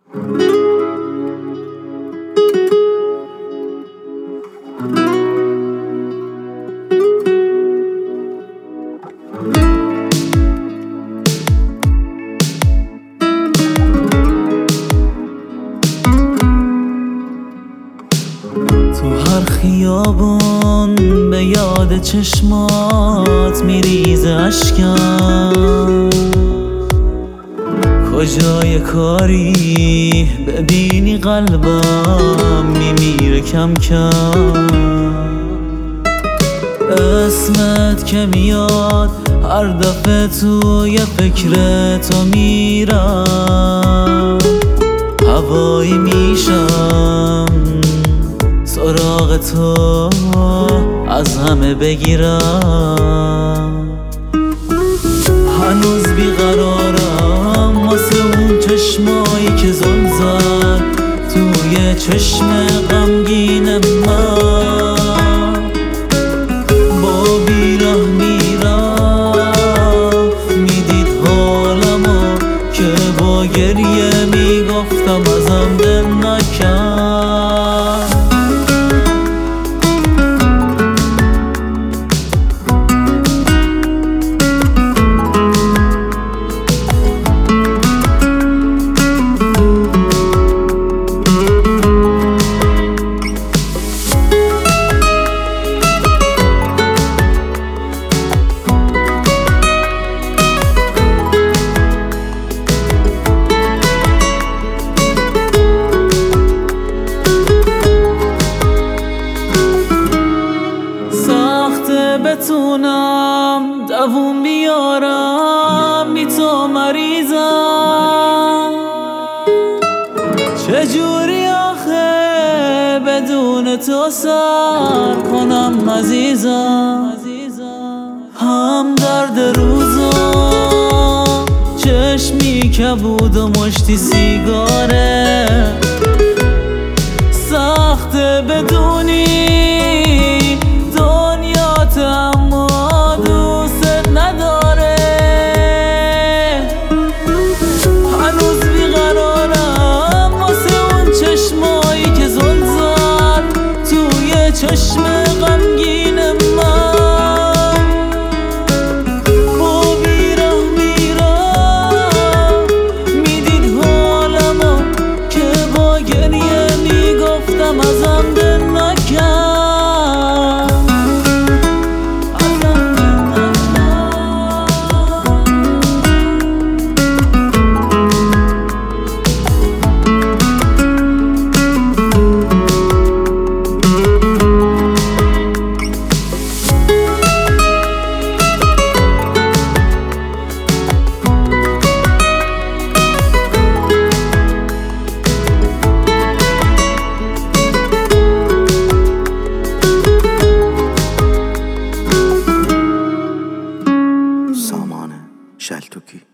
تو هر خیابان به یاد چشمات میریزه اشکم، کجای کاری ببینی قلبم میمیره کم کم. اسمت که میاد هر دفعه توی فکر تو میرم، هوایی میشم سراغ تو از همه بگیرم. هنوز بیقرارم واسه اون چشمایی که زل زد توی چشم غمگین من. با بیراه میرفت میدید حالمو که با گریه میگفتم ازم دل نکن. بتونم دووم بیارم بی تو مریضم، چجوری آخه بدون تو سر کنم عزیزم. هم درد روزا چشمی کبود و مشتی سیگاره، سخته بدونی اما دوست نداره. هنوز بیقرارم واسه اون چشمایی که زل زد توی چشم غمگین من. با بیراه میرم میدید حالمو که با گریه میگفتم ازم دل نکن. شلتوکی